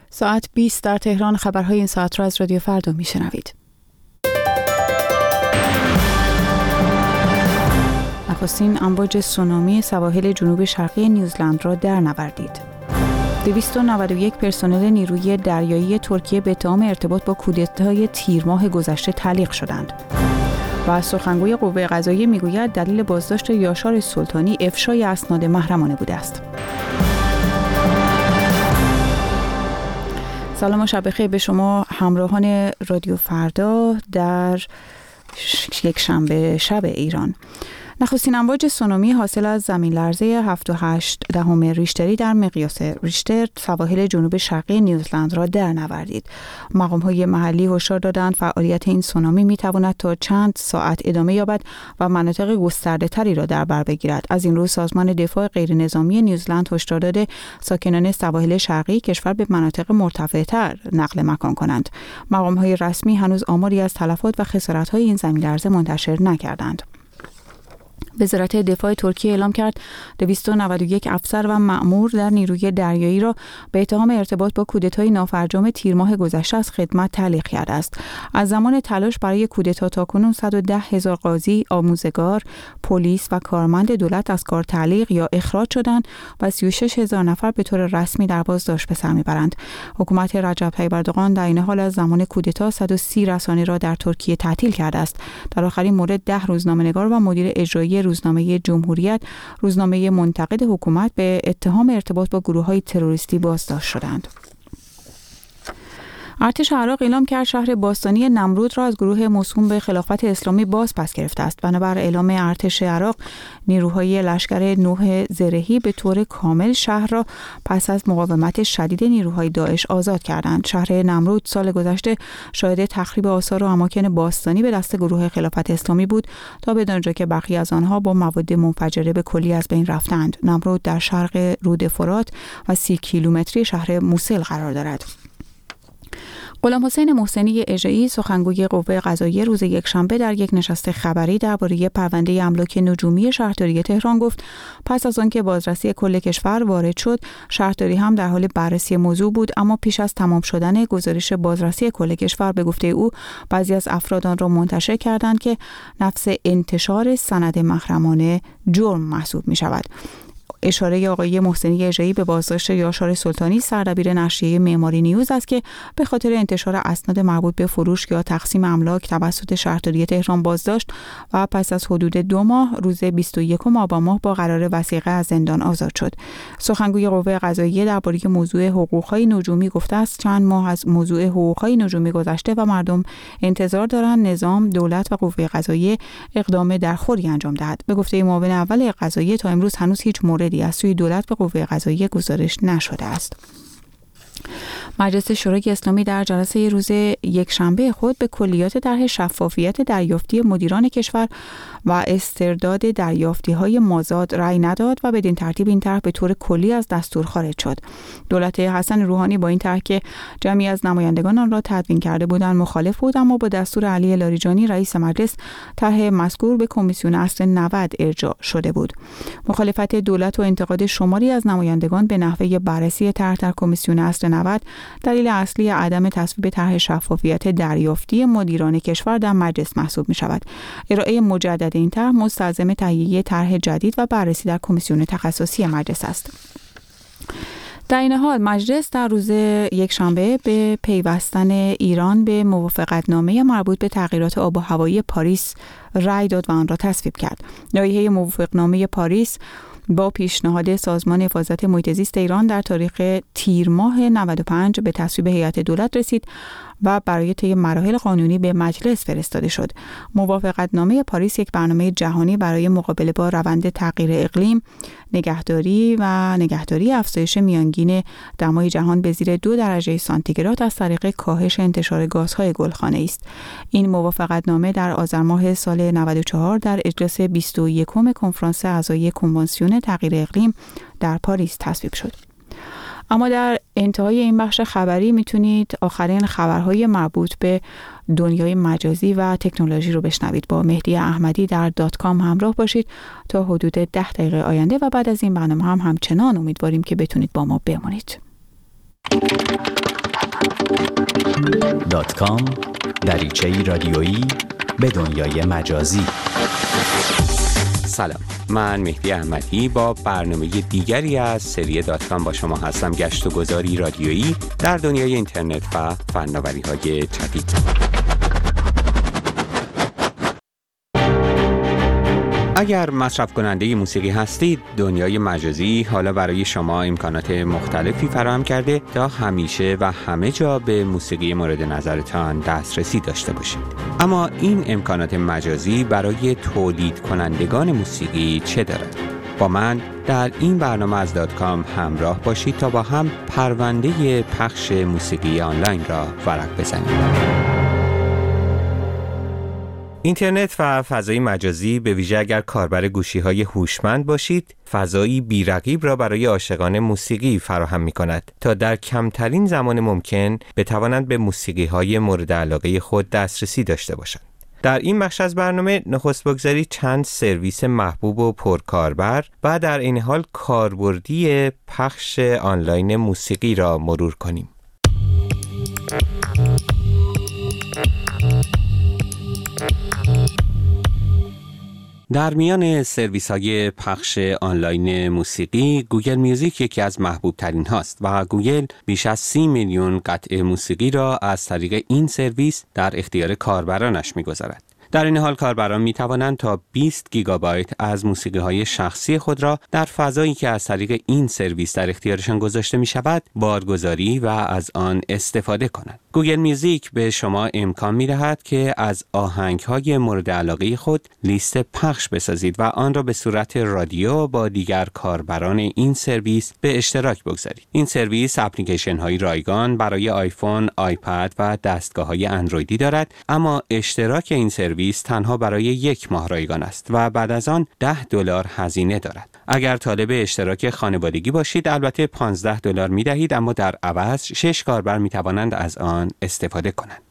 ساعت 20 در تهران. خبرهای این ساعت را از رادیو فردا میشنوید. نخستین امواج سونامی سواحل جنوب شرقی نیوزلند را درنوردید. 291 پرسنل نیروی دریایی ترکیه به اتهام ارتباط با کودتای تیر ماه گذشته تعلیق شدند. و سخنگوی قوه قضاییه میگوید دلیل بازداشت یاشار سلطانی افشای اسناد محرمانه بوده است. سلام و شب بخیر به شما همراهان رادیو فردا در یک شنبه شب ایران. نخستین امواج سونامی حاصل از زمین لرزه 7.8 ریشتری در مقیاس ریشتر سواحل جنوب شرقی نیوزلند را درنوردید. مقام‌های محلی هشدار دادند فعالیت این سونامی می‌تواند تا چند ساعت ادامه یابد و مناطق گسترده‌تری را در بر بگیرد. از این رو سازمان دفاع غیرنظامی نیوزلند هشدار داده ساکنان سواحل شرقی کشور به مناطق مرتفع‌تر نقل مکان کنند. مقام‌های رسمی هنوز آماری از تلفات و خسارت‌های این زمین لرزه منتشر نکردند. وزارت دفاع ترکیه اعلام کرد 291 افسر و مأمور در نیروی دریایی را به اتهام ارتباط با کودتای نافرجام تیر ماه گذشته از خدمت تعلیق کرده است. از زمان تلاش برای کودتا تاکنون 110,000 قاضی، آموزگار، پلیس و کارمند دولت از کار تعلیق یا اخراج شدند و 36,000 نفر به طور رسمی در بازداشت به سر میبرند. حکومت رجب طیب اردوغان در این حال از زمان کودتا 130 رسانه را در ترکیه تعطیل کرده است. در آخرین مورد 10 روزنامه‌نگار و مدیر اجرایی روزنامه جمهوریت، روزنامه منتقد حکومت، به اتهام ارتباط با گروه‌های تروریستی بازداشت شدند. ارتش عراق اعلام کرد شهر باستانی نمرود را از گروه موسوم به خلافت اسلامی باز پس گرفته است. بنابر اعلام ارتش عراق، نیروهای لشکر نوح زرهی به طور کامل شهر را پس از مقاومت شدید نیروهای داعش آزاد کردند. شهر نمرود سال گذشته شاهد تخریب آثار و اماکن باستانی به دست گروه خلافت اسلامی بود تا بدانجا که برخی از آنها با مواد منفجره به کلی از بین رفتند. نمرود در شرق رود فرات و 30 کیلومتری شهر موصل قرار دارد. غلام حسین محسنی اژه‌ای سخنگوی قوه قضاییه روز یکشنبه در یک نشست خبری درباره پرونده املاک نجومی شهرداری تهران گفت پس از آنکه بازرسی کل کشور وارد شد، شهرداری هم در حال بررسی موضوع بود، اما پیش از تمام شدن گزارش بازرسی کل کشور به گفته او بعضی از افراد آن را منتشر کردند که نفس انتشار سند محرمانه جرم محسوب می شود. اشاره آقای محسنی اژه‌ای به بازداشت یاشار سلطانی سردبیر نشریه معماری نیوز است که به خاطر انتشار اسناد مربوط به فروش یا تقسیم املاک توسط شهرداری تهران بازداشت و پس از حدود 2 ماه روز 21 آبان ماه با قرار وثیقه از زندان آزاد شد. سخنگوی قوه قضاییه درباره موضوع حقوق‌های نجومی گفته است چند ماه از موضوع حقوق‌های نجومی گذشته و مردم انتظار دارند نظام، دولت و قوه قضاییه اقدام درخوری انجام دهد. به گفته معاون اول قضاییه تا امروز هنوز هیچ موردی از سوی دولت به قوه قضاییه گزارش نشده است. مجلس شورای اسلامی در جلسه روز یکشنبه خود به کلیات طرح شفافیت دریافتی مدیران کشور و استرداد دریافتی‌های مازاد رأی نداد و بدین ترتیب این طرح به طور کلی از دستور خارج شد. دولت حسن روحانی با این طرح که جمعی از نمایندگان آن را تدوین کرده بودند مخالف بود، اما با دستور علی لاریجانی رئیس مجلس طرح مذکور به کمیسیون اصل 90 ارجاع شده بود. مخالفت دولت و انتقاد شماری از نمایندگان به نحوه بررسی طرح در کمیسیون اصل 90 دلیل اصلی عدم تصویب طرح شفافیت دریافتی مدیران کشور در مجلس محسوب می شود. ارائه مجدد این طرح مستلزم تهیه طرح جدید و بررسی در کمیسیون تخصصی مجلس است. در این حال مجلس در روز یکشنبه به پیوستن ایران به موافقتنامه مربوط به تغییرات آب و هوایی پاریس رأی داد و آن را تصویب کرد. لایحه موافقتنامه پاریس با پیشنهاد سازمان حفاظت محیط زیست ایران در تاریخ تیر ماه 95 به تصویب هیئت دولت رسید و برای طی مراحل قانونی به مجلس فرستاده شد. موافقتنامه پاریس یک برنامه جهانی برای مقابله با روند تغییر اقلیم، نگهداری افزایش میانگین دمای جهان به زیر 2 درجه سانتیگراد از طریق کاهش انتشار گازهای گلخانه‌ای است. این موافقتنامه در آذر ماه سال 94 در اجلاس 21 کنفرانس اعضای کنوانسیون تغییر اقلیم در پاریس تصویب شد. اما در انتهای این بخش خبری میتونید آخرین خبرهای مربوط به دنیای مجازی و تکنولوژی رو بشنوید. با مهدی احمدی در .com همراه باشید تا حدود 10 دقیقه آینده و بعد از این برنامه همچنان امیدواریم که بتونید با ما بمونید. www.mehdiahmadi.com دریچه‌ای رادیویی به دنیای مجازی. سلام، من مهدی احمدی با برنامه دیگری از سری .com با شما هستم. گشت و گذاری رادیویی در دنیای اینترنت و فناوری‌های جدید. اگر مصرف کننده موسیقی هستید، دنیای مجازی حالا برای شما امکانات مختلفی فراهم کرده تا همیشه و همه جا به موسیقی مورد نظرتان دسترسی داشته باشید. اما این امکانات مجازی برای تولید کنندگان موسیقی چه دارد؟ با من در این برنامه از .com همراه باشید تا با هم پرونده پخش موسیقی آنلاین را ورق بزنیم. اینترنت و فضای مجازی به ویژه اگر کاربر گوشی‌های هوشمند باشید، فضایی بی‌رقیب را برای عاشقان موسیقی فراهم می‌کند تا در کمترین زمان ممکن بتوانند به موسیقی‌های مورد علاقه خود دسترسی داشته باشند. در این بخش از برنامه نخست بگذارید چند سرویس محبوب و پرکاربر و در این حال کاربردی پخش آنلاین موسیقی را مرور کنیم. در میان سرویس‌های پخش آنلاین موسیقی، گوگل میوزیک یکی از محبوب ترین هاست و گوگل بیش از 30 میلیون قطعه موسیقی را از طریق این سرویس در اختیار کاربرانش می‌گذارد. در این حال کاربران می توانند تا 20 گیگابایت از موسیقی‌های شخصی خود را در فضایی که از طریق این سرویس در اختیارشان گذاشته می شود بارگذاری و از آن استفاده کنند. گوگل میوزیک به شما امکان می دهد که از آهنگ‌های مورد علاقه خود لیست پخش بسازید و آن را به صورت رادیو با دیگر کاربران این سرویس به اشتراک بگذارید. این سرویس اپلیکیشن‌های رایگان برای آیفون، آیپد و دستگاه‌های اندرویدی دارد، اما اشتراک این سرویس تنها برای 1 ماه رایگان است و بعد از آن $10 هزینه دارد. اگر طالب اشتراک خانوادگی باشید البته $15 می دهید، اما در عوض 6 کاربر می توانند از آن استفاده کنند.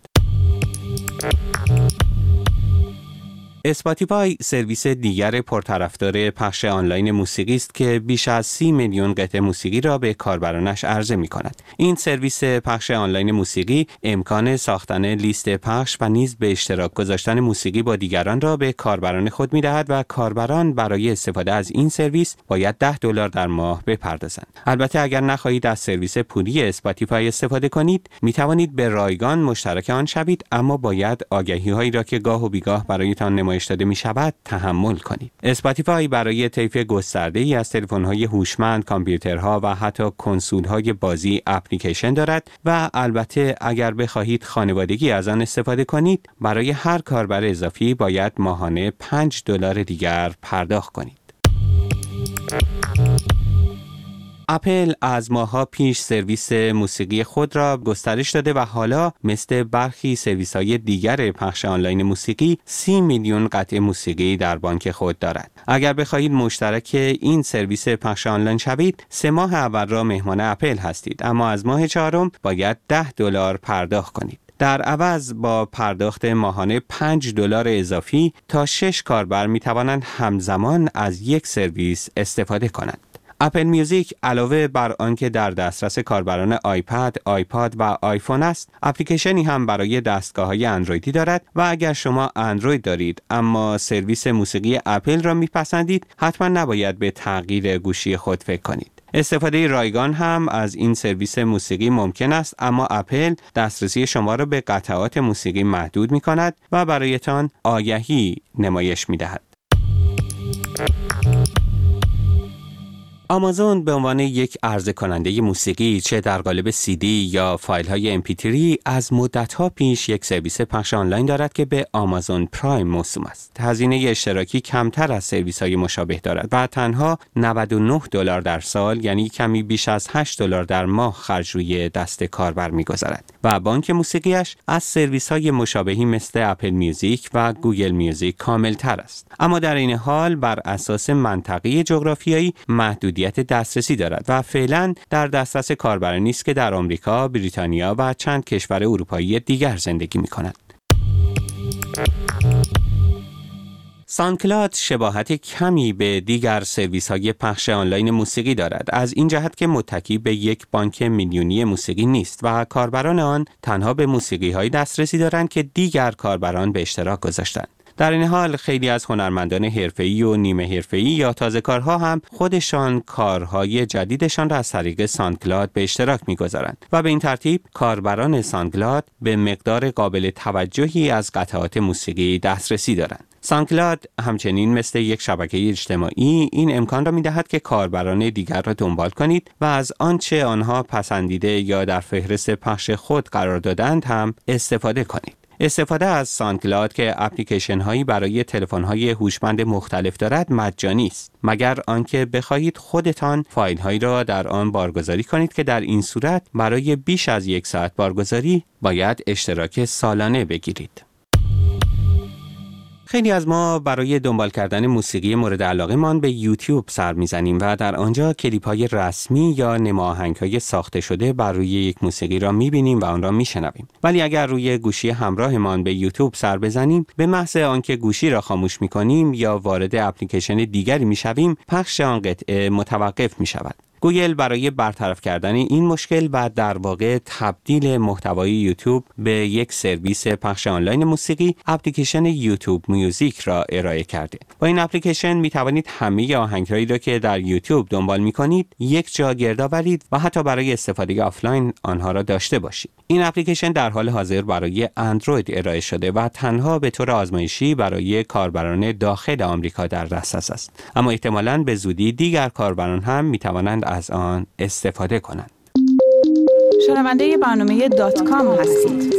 اسپاتیفای سرویس دیگر پرطرفدار پخش آنلاین موسیقی است که بیش از 30 میلیون قطعه موسیقی را به کاربرانش عرضه می کند. این سرویس پخش آنلاین موسیقی امکان ساختن لیست پخش و نیز به اشتراک گذاشتن موسیقی با دیگران را به کاربران خود می دهد و کاربران برای استفاده از این سرویس باید $10 در ماه بپردازند. البته اگر نخواهید از سرویس پولی اسپاتیفای استفاده کنید، می توانید به رایگان مشترک آن شوید، اما باید آگهی‌هایی را که گاه و بیگاه برایتان نمایش داده می شود تحمل کنید. اسپاتیفای برای طیف گسترده‌ای از تلفن‌های هوشمند، کامپیوترها و حتی کنسول‌های بازی اپلیکیشن دارد و البته اگر بخواهید خانوادگی از آن استفاده کنید، برای هر کاربر اضافی باید ماهانه $5 دیگر پرداخت کنید. اپل از ماه‌ها پیش سرویس موسیقی خود را گسترش داده و حالا مثل برخی سرویس‌های دیگر پخش آنلاین موسیقی 30 میلیون قطعه موسیقی در بانک خود دارد. اگر بخواهید مشترک این سرویس پخش آنلاین شوید، 3 ماه اول را مهمان اپل هستید، اما از ماه 4 باید $10 پرداخت کنید. در عوض با پرداخت ماهانه $5 اضافی تا 6 کاربر می توانند همزمان از یک سرویس استفاده کنند. اپل میوزیک علاوه بر آنکه در دسترس کاربران آیپد، آیپاد و آیفون است، اپلیکیشنی هم برای دستگاه‌های اندرویدی دارد و اگر شما اندروید دارید اما سرویس موسیقی اپل را میپسندید، حتما نباید به تغییر گوشی خود فکر کنید. استفاده رایگان هم از این سرویس موسیقی ممکن است، اما اپل دسترسی شما را به قطعات موسیقی محدود می‌کند و برایتان آگهی نمایش می‌دهد. آمازون به عنوان یک عرضه کننده موسیقی چه در قالب CD یا فایل‌های MP3 از مدت‌ها پیش یک سرویس پخش آنلاین دارد که به آمازون پرایم موسوم است. هزینه اشتراکی کمتر از سرویس‌های مشابه دارد و تنها $99 در سال، یعنی کمی بیش از $8 در ماه خرج روی دست کاربر می‌گذارد و بانک موسیقیش از سرویس‌های مشابهی مثل اپل میوزیک و گوگل میوزیک کامل‌تر است. اما در این حال بر اساس منطقه جغرافیایی محدود دسترسی دارد و فعلا در دسترس کاربرانی نیست که در آمریکا، بریتانیا و چند کشور اروپایی دیگر زندگی می‌کنند. ساندکلاد شباهت کمی به دیگر سرویس‌های پخش آنلاین موسیقی دارد، از این جهت که متکی به یک بانک میلیونی موسیقی نیست و کاربران آن تنها به موسیقی‌های دسترسی دارند که دیگر کاربران به اشتراک گذاشتند. در این حال خیلی از هنرمندان حرفه‌ای و نیمه حرفه‌ای یا تازه‌کارها هم خودشان کارهای جدیدشان را از طریق ساندکلاد به اشتراک می‌گذارند و به این ترتیب کاربران ساندکلاد به مقدار قابل توجهی از قطعات موسیقی دسترسی دارند. ساندکلاد همچنین مثل یک شبکه اجتماعی این امکان را می‌دهد که کاربران دیگر را دنبال کنید و از آنچه آنها پسندیده یا در فهرست پخش خود قرار دادند هم استفاده کنید. استفاده از ساندکلاد که اپلیکیشن هایی برای تلفن های هوشمند مختلف دارد مجانی است، مگر آنکه بخواهید خودتان فایل هایی را در آن بارگذاری کنید که در این صورت برای بیش از 1 ساعت بارگذاری باید اشتراک سالانه بگیرید. خیلی از ما برای دنبال کردن موسیقی مورد علاقه‌مان به یوتیوب سر می‌زنیم و در آنجا کلیپ‌های رسمی یا نماهنگ‌های ساخته شده بر روی یک موسیقی را می‌بینیم و آن را می‌شنویم. ولی اگر روی گوشی همراهمان به یوتیوب سر بزنیم، به محض آنکه گوشی را خاموش می‌کنیم یا وارد اپلیکیشن دیگری می‌شویم، پخش آن قطعه متوقف می‌شود. گوگل برای برطرف کردن این مشکل و در واقع تبدیل محتوای یوتیوب به یک سرویس پخش آنلاین موسیقی، اپلیکیشن یوتیوب میوزیک را ارائه کرده. با این اپلیکیشن می توانید همه آهنگهایی را که در یوتیوب دنبال می کنید یک جا گرد آورید و حتی برای استفاده آفلاین آنها را داشته باشید. این اپلیکیشن در حال حاضر برای اندروید ارائه شده و تنها به طور آزمایشی برای کاربران داخل آمریکا در دسترس است، اما احتمالاً به زودی دیگر کاربران هم می توانند از آن استفاده کنند. شنونده برنامه .com هستید.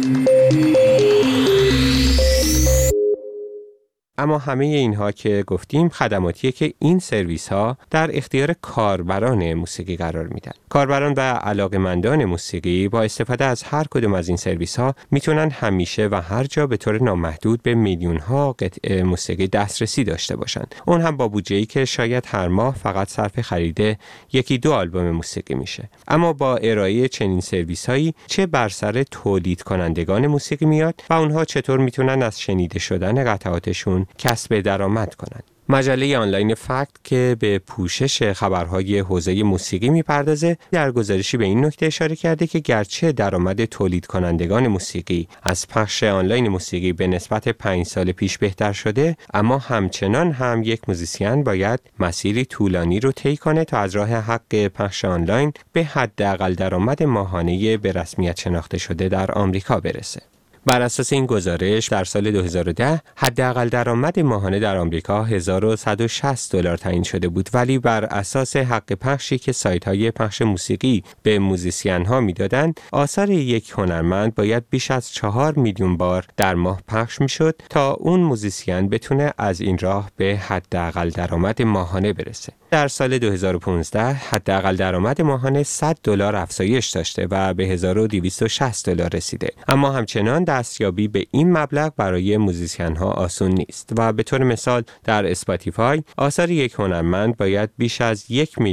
اما همه اینها که گفتیم خدماتیه که این سرویس ها در اختیار کاربران موسیقی قرار میدن. کاربران و علاقه‌مندان موسیقی با استفاده از هر کدوم از این سرویس ها میتونن همیشه و هر جا به طور نامحدود به میلیون ها قطعه موسیقی دسترسی داشته باشن. اون هم با بودجه‌ای که شاید هر ماه فقط صرف خرید 1-2 آلبوم موسیقی میشه. اما با ارائه چنین سرویس هایی چه بر سر تولید کنندگان موسیقی میاد و اونها چطور میتونن از شنیده شدن قطعاتشون کسب درآمد کنند. مجله آنلاین فکت که به پوشش خبرهای حوزه موسیقی میپردازه در گزارشی به این نکته اشاره کرده که گرچه درآمد تولید کنندگان موسیقی از پخش آنلاین موسیقی به نسبت 5 سال پیش بهتر شده، اما همچنان هم یک موزیسین باید مسیری طولانی رو طی کنه تا از راه حق پخش آنلاین به حداقل درآمد ماهانه به رسمیت شناخته شده در آمریکا برسه. بر اساس این گزارش در سال 2010 حداقل درآمد ماهانه در آمریکا $1160 تعیین شده بود، ولی بر اساس حق پخشی که سایت‌های پخش موسیقی به موزیسین‌ها میدادند، آثار یک هنرمند باید بیش از 4 میلیون بار در ماه پخش میشد تا اون موزیسین بتونه از این راه به حداقل درآمد ماهانه برسه. در سال 2015 حداقل درآمد ماهانه $100 افزایش داشته و به $1260 رسیده، اما همچنان دستیابی به این مبلغ برای موزیسین‌ها آسون نیست و به طور مثال در اسپاتیفای آثار یک هنرمند باید بیش از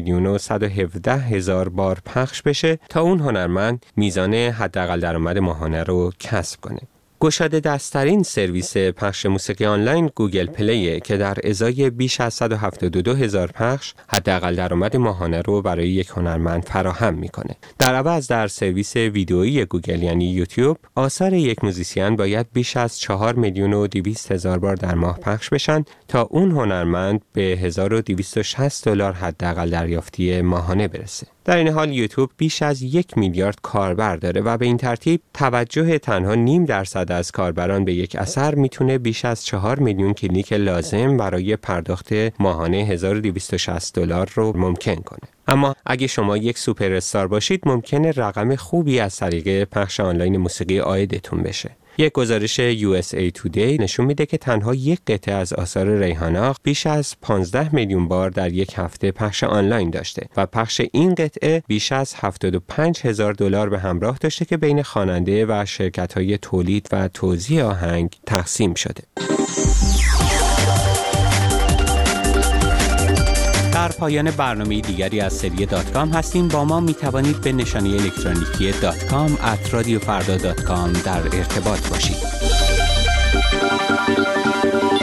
1,117,000 بار پخش بشه تا اون هنرمند میزان حداقل درآمد ماهانه رو کسب کنه. گشاده دست‌ترین سرویس پخش موسیقی آنلاین گوگل پلی که در ازای بیش از 172,000 پخش حداقل درآمد ماهانه رو برای یک هنرمند فراهم میکنه. در عوض در سرویس ویدئویی گوگل یعنی یوتیوب آثار یک موزیسین باید بیش از 4,200,000 بار در ماه پخش بشن تا اون هنرمند به $1260 حداقل دریافتی ماهانه برسه. در این حال یوتیوب بیش از 1 میلیارد کاربر داره و به این ترتیب توجه تنها 0.5% از کاربران به یک اثر میتونه بیش از 4 میلیون کلیک لازم برای پرداخت ماهانه $1260 رو ممکن کنه. اما اگه شما یک سوپر استار باشید ممکنه رقم خوبی از طریق پخش آنلاین موسیقی عایدتون بشه. یک گزارش USA Today نشون میده که تنها یک قطعه از آثار ریحانا بیش از 15 میلیون بار در یک هفته پخش آنلاین داشته و پخش این قطعه بیش از $75,000 به همراه داشته که بین خواننده و شرکت‌های تولید و توزیع آهنگ تقسیم شده. در پایان برنامه دیگری از سری .com هستیم. با ما می توانید به نشانی الکترونیکی .com@radiofarda.com در ارتباط باشید.